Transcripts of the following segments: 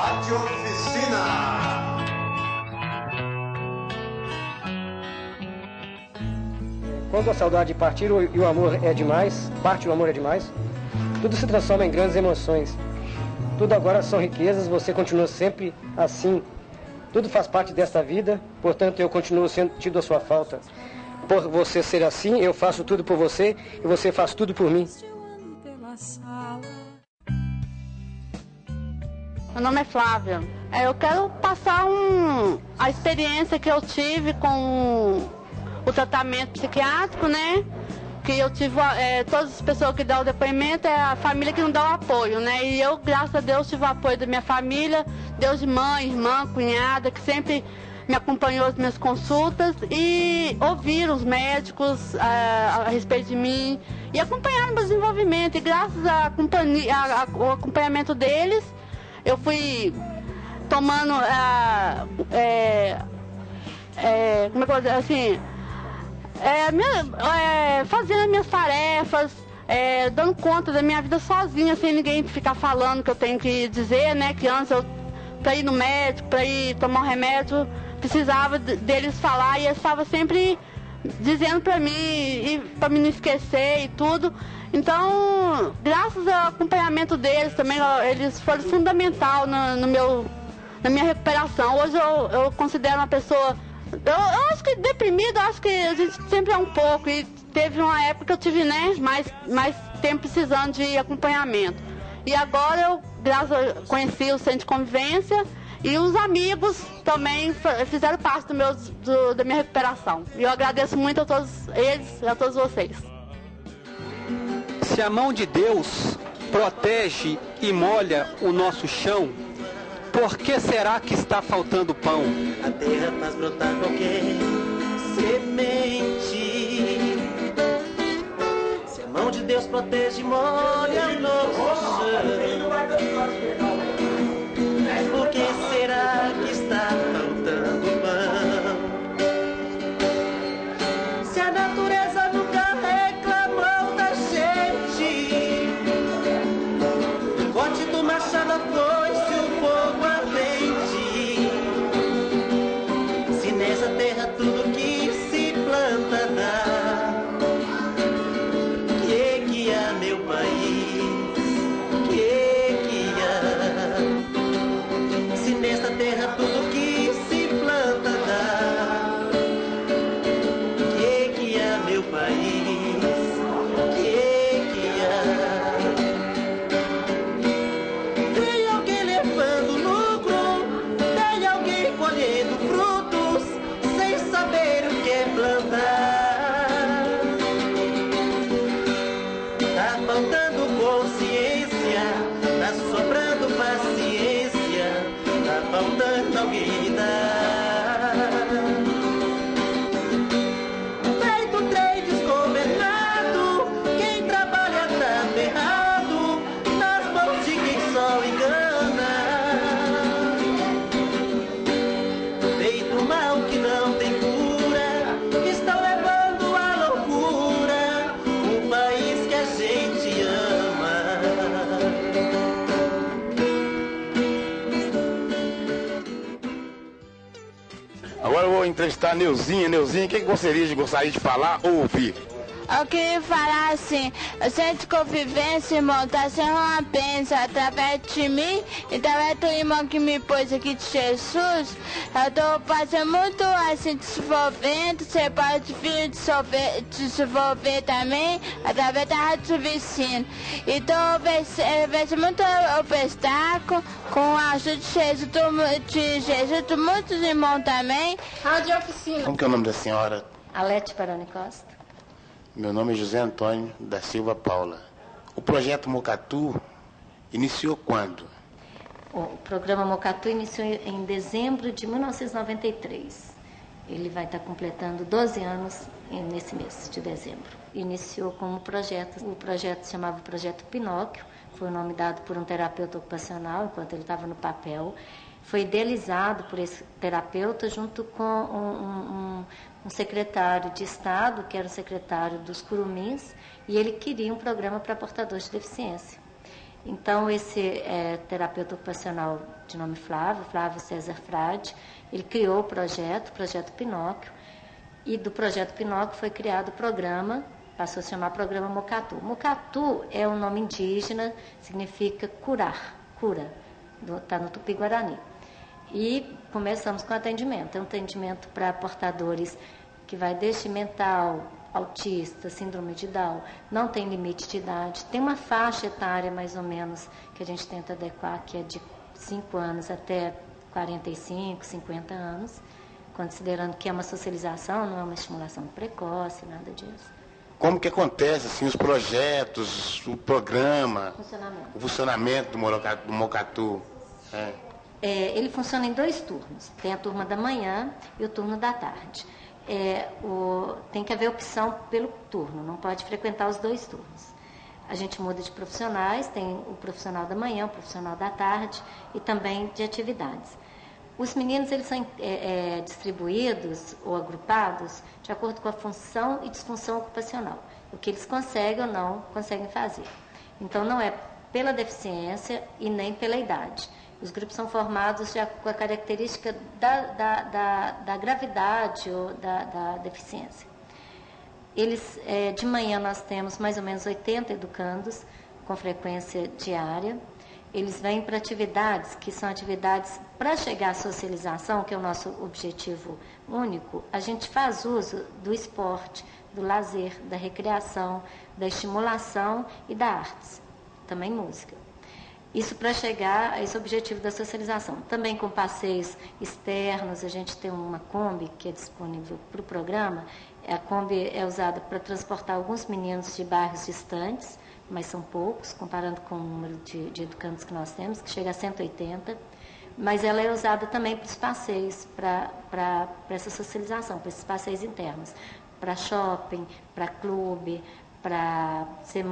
Rádio Oficina. Quando a saudade partir e o amor é demais, parte o amor é demais, tudo se transforma em grandes emoções. Tudo agora são riquezas, você continua sempre assim. Tudo faz parte desta vida, portanto eu continuo sentindo a sua falta. Por você ser assim, eu faço tudo por você e você faz tudo por mim. Meu nome é Flávia. Eu quero passar a experiência que eu tive com o tratamento psiquiátrico, né? Que eu tive, todas as pessoas que dão o depoimento é a família que não dá o apoio, né? E eu, graças a Deus, tive o apoio da minha família, Deus de mãe, irmã, cunhada, que sempre me acompanhou nas minhas consultas e ouviram os médicos a respeito de mim e acompanharam o meu desenvolvimento. E graças ao acompanhamento deles, eu fui tomando, como é que eu vou dizer, assim, fazendo as minhas tarefas, dando conta da minha vida sozinha, sem ninguém ficar falando que eu tenho que dizer, né? Que antes para ir no médico, para ir tomar um remédio, precisava deles falar e eu estava sempre dizendo para mim, para me não esquecer e tudo. Então, graças ao acompanhamento deles também, eles foram fundamental na minha recuperação. Hoje eu considero uma pessoa, eu acho que deprimida, acho que a gente sempre é um pouco, e teve uma época que eu tive, né, mais tempo precisando de acompanhamento. E agora conheci o centro de convivência e os amigos também fizeram parte da minha recuperação. E eu agradeço muito a todos eles e a todos vocês. Se a mão de Deus protege e molha o nosso chão, por que será que está faltando pão? A terra faz brotar qualquer semente. Se a mão de Deus protege e molha o nosso chão, por que será que está faltando pão? Se a natureza nunca reclamou da gente, o corte do machado foi-se o fogo ardente. Se nessa terra tudo que se planta dá, que há, meu país, que há? Se nesta terra tudo que se planta dá, que há, meu país, que há? Tem alguém levando lucro, tem alguém colhendo frutos, sem saber o que é plantar. Tá faltando consciência, tá sobrando paciência, tá faltando alguém dar. Feito trem desgovernado, quem trabalha tá ferrado, nas mãos de quem só engana. Feito mal que não tem cura, estão levando à loucura o país que a gente ama. Agora eu vou entrevistar a Neuzinha. Neuzinha, o que você gostaria de falar ou ouvir? Eu queria falar assim, o centro de convivência, irmão, está sendo uma bênção através de mim e através do irmão que me pôs aqui de Jesus. Eu estou passando muito assim, desenvolvendo, você pode vir desenvolver também através da Rádio Oficina. Então, vai ser muito obstáculo com a ajuda de Jesus, de muitos irmãos também. Rádio Oficina. Como que é o nome da senhora? Alete Baroni Costa. Meu nome é José Antônio da Silva Paula. O projeto Mocatu iniciou quando? O programa Mocatu iniciou em dezembro de 1993. Ele vai estar completando 12 anos nesse mês de dezembro. Iniciou como projeto, o projeto se chamava Projeto Pinóquio, foi o nome dado por um terapeuta ocupacional enquanto ele estava no papel. Foi idealizado por esse terapeuta junto com um secretário de Estado, que era o secretário dos Curumins, e ele queria um programa para portadores de deficiência. Então, esse terapeuta ocupacional de nome Flávio César Frade, ele criou o projeto Pinóquio, e do projeto Pinóquio foi criado o programa, passou a se chamar Programa Mocatu. Mocatu é um nome indígena, significa curar, cura, está no Tupi-Guarani. E começamos com atendimento. É um atendimento para portadores que vai desde mental, autista, síndrome de Down, não tem limite de idade. Tem uma faixa etária, mais ou menos, que a gente tenta adequar, que é de 5 anos até 45, 50 anos, considerando que é uma socialização, não é uma estimulação precoce, nada disso. Como que acontece, assim, os projetos, o programa, o funcionamento do Mocatu? Ele funciona em 2 turnos. Tem a turma da manhã e o turno da tarde. Tem que haver opção pelo turno, não pode frequentar os 2 turnos. A gente muda de profissionais, tem o profissional da manhã, o profissional da tarde e também de atividades. Os meninos, eles são distribuídos ou agrupados de acordo com a função e disfunção ocupacional, o que eles conseguem ou não conseguem fazer. Então, não é pela deficiência e nem pela idade. Os grupos são formados já com a característica da gravidade ou da deficiência. De manhã nós temos mais ou menos 80 educandos com frequência diária. Eles vêm para atividades que são atividades para chegar à socialização, que é o nosso objetivo único. A gente faz uso do esporte, do lazer, da recreação, da estimulação e da artes, também música. Isso para chegar a esse objetivo da socialização. Também com passeios externos, a gente tem uma Kombi que é disponível para o programa. A Kombi é usada para transportar alguns meninos de bairros distantes, mas são poucos, comparando com o número de educandos que nós temos, que chega a 180. Mas ela é usada também para os passeios, para essa socialização, para esses passeios internos. Para shopping, para clube, para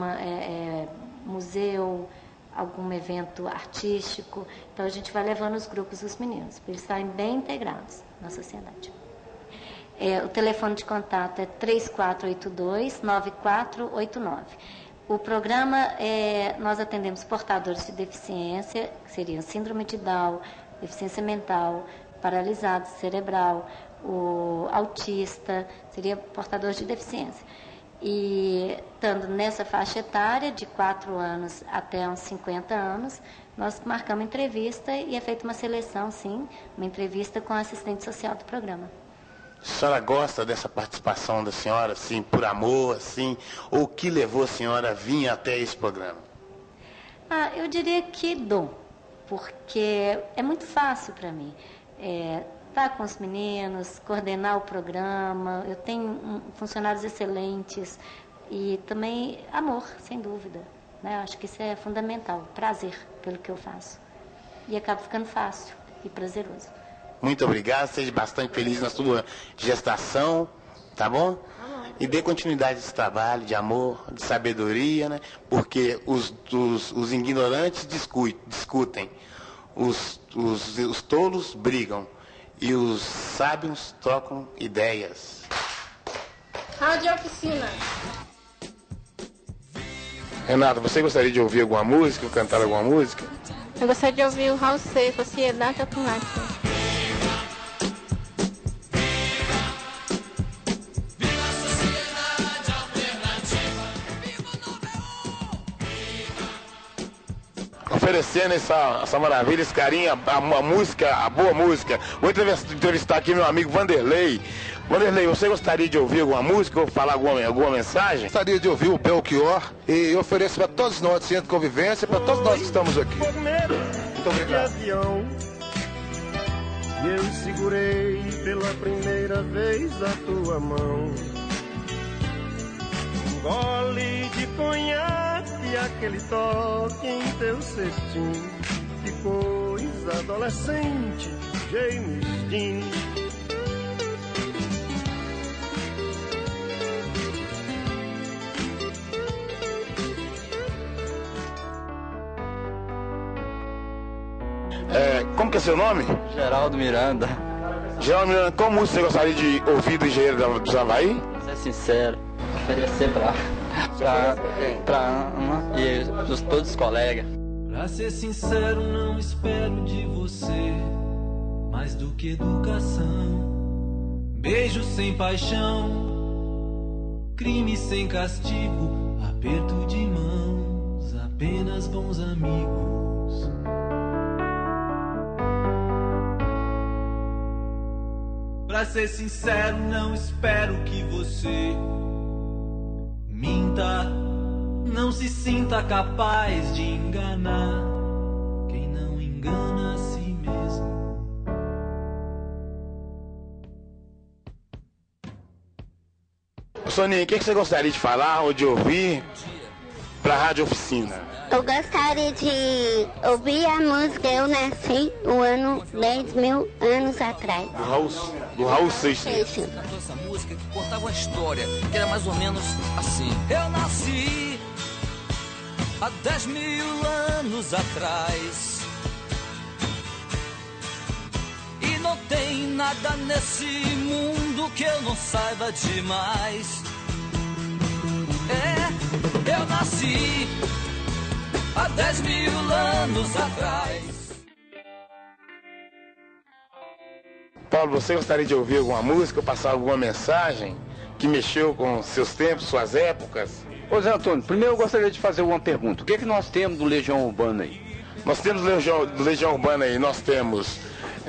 museu, algum evento artístico. Então, a gente vai levando os grupos dos meninos, para eles estarem bem integrados na sociedade. O telefone de contato é 3482-9489. O programa, nós atendemos portadores de deficiência, que seriam síndrome de Down, deficiência mental, paralisado cerebral, o autista, seria portador de deficiência. E estando nessa faixa etária, de 4 anos até uns 50 anos, nós marcamos entrevista e é feita uma seleção, sim, uma entrevista com a assistente social do programa. A senhora gosta dessa participação da senhora, assim, por amor, assim, ou o que levou a senhora a vir até esse programa? Eu diria que dom, porque é muito fácil para mim. Estar com os meninos, coordenar o programa, eu tenho funcionários excelentes e também amor, sem dúvida, né? Eu acho que isso é fundamental, prazer pelo que eu faço. E acaba ficando fácil e prazeroso. Muito obrigado, seja bastante feliz na sua gestação, tá bom? E dê continuidade a esse trabalho de amor, de sabedoria, né? Porque os ignorantes discutem, os tolos brigam e os sábios trocam ideias. Rádio Oficina. Renata, você gostaria de ouvir alguma música ou cantar alguma música? Eu gostaria de ouvir o Raul Seixas, Sociedade Automática. Oferecendo essa maravilha, esse carinho, a música, a boa música. Vou entrevistar aqui meu amigo Vanderlei. Vanderlei, você gostaria de ouvir alguma música ou falar alguma mensagem? Gostaria de ouvir o Belchior e ofereço para todos nós, Centro de Convivência, para todos nós que estamos aqui. Muito obrigado. E eu segurei pela primeira vez a tua mão. Um gole de conhaque, aquele toque em teu cestim. Que coisa adolescente, James Dean. Como que é seu nome? Geraldo Miranda. Geraldo Miranda, qual música você gostaria de ouvir do Engenheiro dos Havaí? Vou ser sincero, oferecer pra Ana e todos os colegas. Pra ser sincero, não espero de você mais do que educação. Beijo sem paixão, crime sem castigo, aperto de mãos, apenas bons amigos. Pra ser sincero, não espero que você minta. Não se sinta capaz de enganar quem não engana a si mesmo. Soninha, o que você gostaria de falar ou de ouvir para a Rádio Oficina? Eu gostaria de ouvir a música Eu Nasci o ano 10 mil anos atrás. Do Raul Seixas. Cantou essa música que contava uma história que era mais ou menos assim. Eu nasci há 10 mil anos atrás e não tem nada nesse mundo que eu não saiba demais. Eu nasci há 10 mil anos atrás. Paulo, você gostaria de ouvir alguma música ou passar alguma mensagem que mexeu com seus tempos, suas épocas? Ô Zé Antônio, primeiro eu gostaria de fazer uma pergunta. O que é que nós temos do Legião Urbana aí? Nós temos do Legião Urbana aí, nós temos...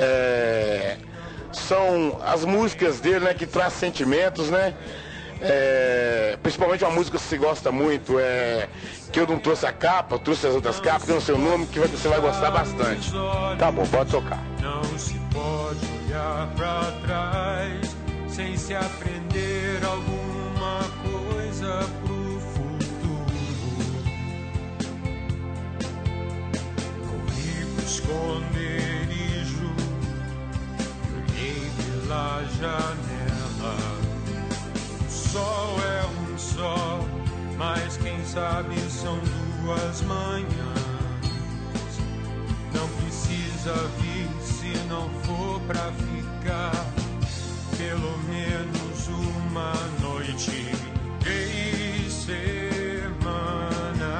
são as músicas dele, né, que traz sentimentos, né? Principalmente uma música que você gosta muito, que eu não trouxe a capa, eu trouxe as outras capas, que é o seu nome, que você vai gostar bastante. Tá bom, pode tocar. Não se pode olhar pra trás sem se aprender alguma coisa pro futuro. Corri pro esconderijo, olhei pela janela. O sol é um só, mas quem sabe são duas manhãs. Não precisa vir se não for pra ficar, pelo menos uma noite e semana.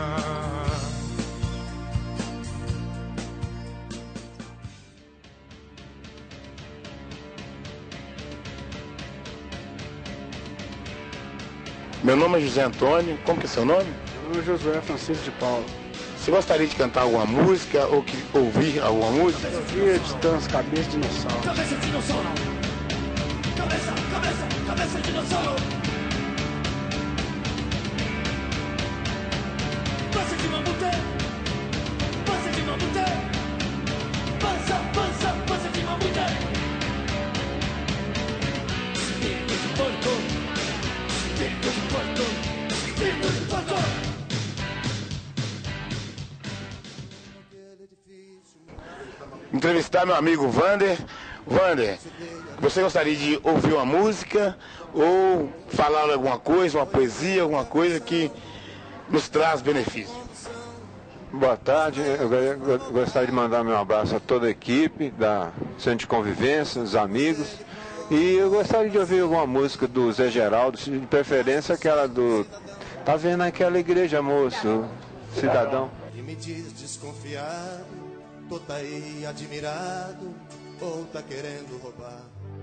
Meu nome é José Antônio, como que é seu nome? Meu nome é Josué Francisco de Paula. Você gostaria de cantar alguma música ou ouvir alguma música? Ouvir a distância, cabeça de dinossauro. Cabeça de dinossauro. Cabeça de dinossauro. Pança de mamute. Pança de mamute. Pança de mamute. Espírito de porco. Espírito de porco. Espírito de porco. Entrevistar meu amigo Vander. Vander, você gostaria de ouvir uma música ou falar alguma coisa, uma poesia, alguma coisa que nos traz benefício? Boa tarde, eu gostaria de mandar meu abraço a toda a equipe da Centro de Convivência, os amigos, e eu gostaria de ouvir alguma música do Zé Geraldo, de preferência aquela do... Tá vendo aquela igreja, moço, cidadão? E me diz desconfiado, tô tá aí admirado, ou tá querendo roubar.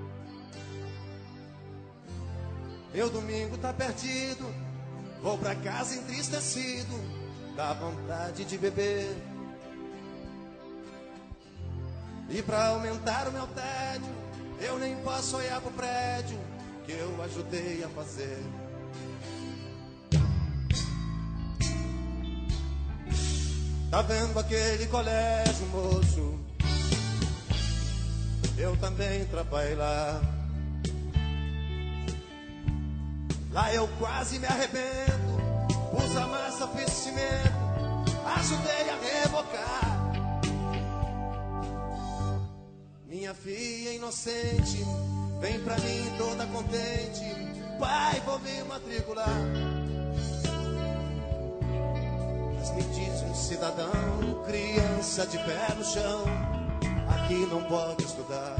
Meu domingo tá perdido, vou pra casa entristecido, dá vontade de beber. E pra aumentar o meu tédio, eu nem posso olhar pro prédio que eu ajudei a fazer. Tá vendo aquele colégio, moço? Eu também trabalhei lá. Lá eu quase me arrebento. Pus a massa, fiz cimento, ajudei a rebocar. Minha filha inocente vem pra mim toda contente. Pai, vou me matricular. Mas me diz um cidadão, criança de pé no chão, aqui não pode estudar.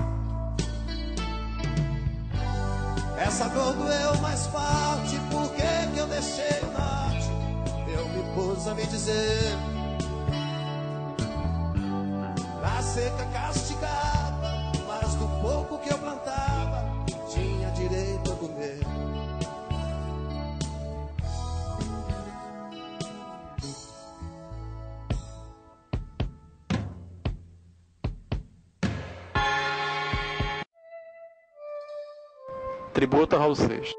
Essa dor doeu mais forte, por que que eu deixei o norte? Eu me pus a me dizer, seca castigava, mas do pouco que eu plantava, tinha direito a comer. Tributo a Raul Seixas.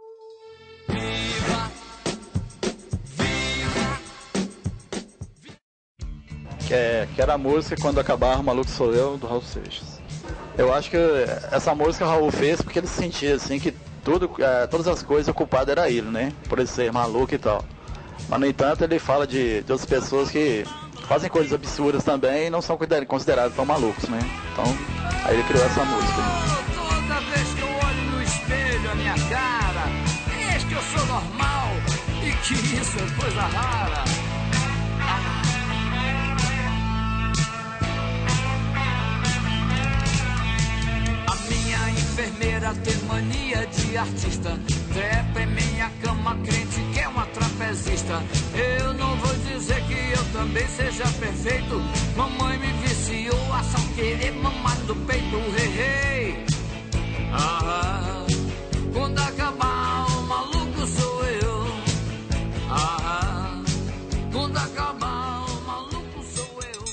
Que era a música Quando Acabar o Maluco Sou Eu, do Raul Seixas. Eu acho que essa música o Raul fez porque ele sentia assim que todas as coisas o culpado era ele, né? Por ele ser maluco e tal. Mas no entanto ele fala de outras pessoas que fazem coisas absurdas também e não são considerados tão malucos, né? Então aí ele criou essa música. Toda vez que eu olho no espelho a minha cara, eis que eu sou normal e que isso é coisa rara. A minha enfermeira tem mania de artista, trepa em minha cama crente que é uma trapezista. Eu não vou dizer que eu também seja perfeito. Mamãe me viciou a só querer mamar do peito, hey. Ah, quando acabar o maluco sou eu. Ah, quando acabar o maluco sou eu.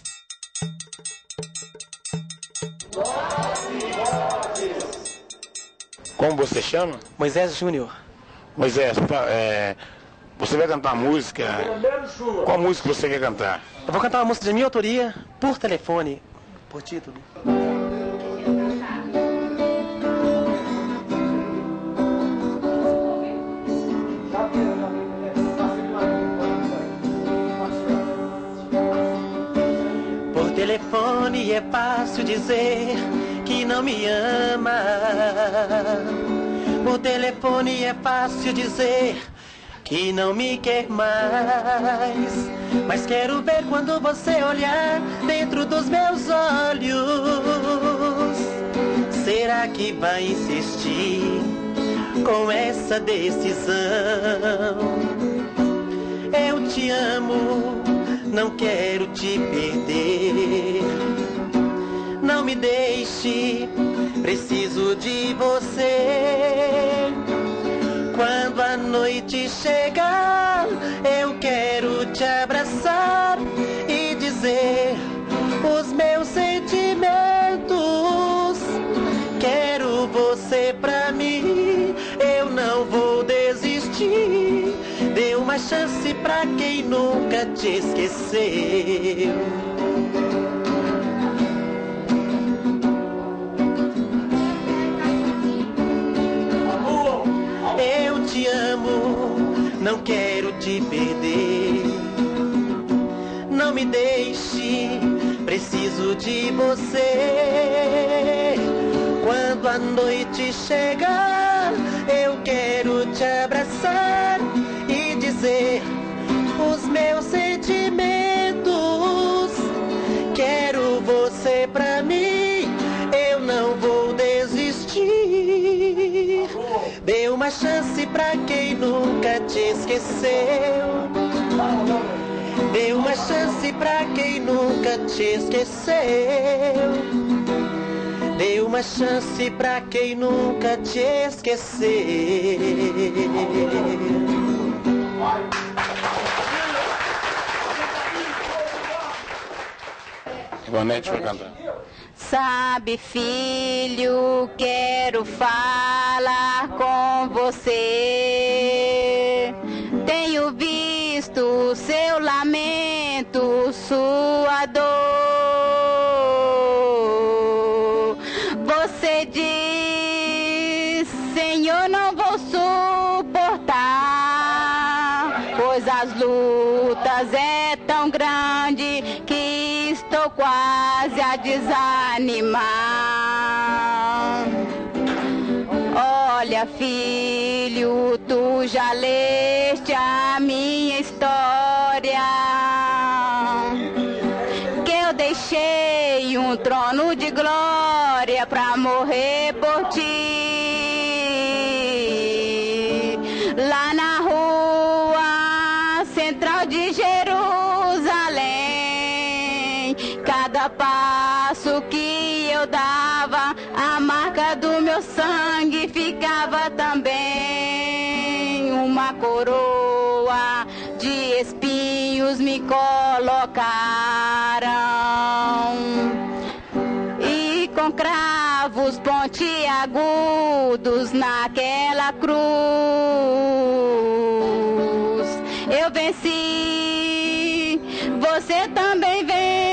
Como você chama? Moisés Júnior. Moisés, você vai cantar música? Qual música você quer cantar? Eu vou cantar uma música de minha autoria, por telefone, por título. Por telefone é fácil dizer que não me ama. Por telefone é fácil dizer que não me quer mais. Mas quero ver quando você olhar dentro dos meus olhos. Será que vai insistir com essa decisão? Eu te amo, não quero te perder. Não me deixe, preciso de você. Quando a noite chegar, eu quero te abraçar e dizer os meus sentimentos. Quero você pra mim, eu não vou desistir. Dê uma chance pra quem nunca te esqueceu. Eu te amo, não quero te perder. Não me deixe, preciso de você. Quando a noite chegar, eu quero te abraçar e dizer os meus sentimentos. Quero você pra mim, eu não vou desistir. Dê uma chance pra quem nunca te esqueceu. Dê uma chance pra quem nunca te esqueceu. Dê uma chance pra quem nunca te esqueceu. Ivonete vai cantar. Sabe, filho, quero falar com você. Tenho visto seu lamento, sua dor. Você diz, Senhor, não vou suportar, pois as lutas é tão grande que estou quase a desanimar. Olha, filho, tu já leste a minha história, que eu deixei um trono de glória pra morrer por ti. Lá na rua central de Jerusalém, Cada passo que eu dava, a marca do meu sangue ficava também. Uma coroa de espinhos me colocaram e com cravos pontiagudos naquela cruz eu venci, você também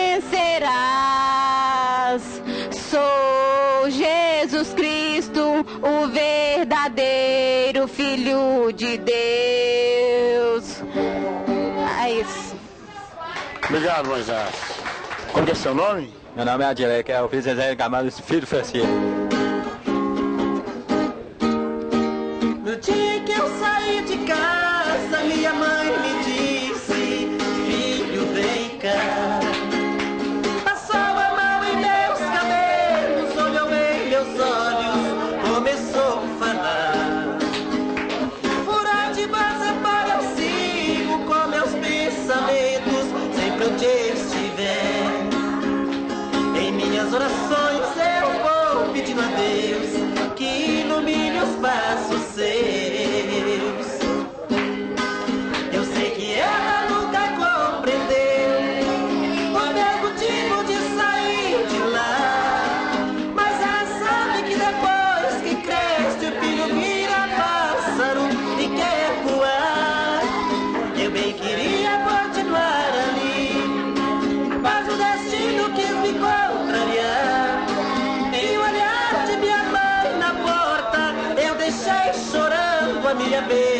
vencerás. Sou Jesus Cristo, o verdadeiro Filho de Deus. É isso. Obrigado, Moisés. Como é seu nome? Meu nome é Adilec, eu fiz Zezé Camargo, filho do Francisco. No dia que eu saí de casa, minha mãe me disse: filho, vem cá. Passou a mão em meus cabelos, olhou em meus olhos, começou a falar. Por onde você for eu sigo com meus pensamentos, sempre onde estiver. Em minhas orações eu vou pedindo a Deus que ilumine os passos seus. Eu sei que ela nunca compreendeu o meu motivo de sair de lá, mas ela sabe que depois que cresce o filho vira pássaro e quer voar. Eu bem queria continuar ali, mas o destino quis me contrariar. E o olhar de minha mãe na porta eu deixei chorando a minha vez.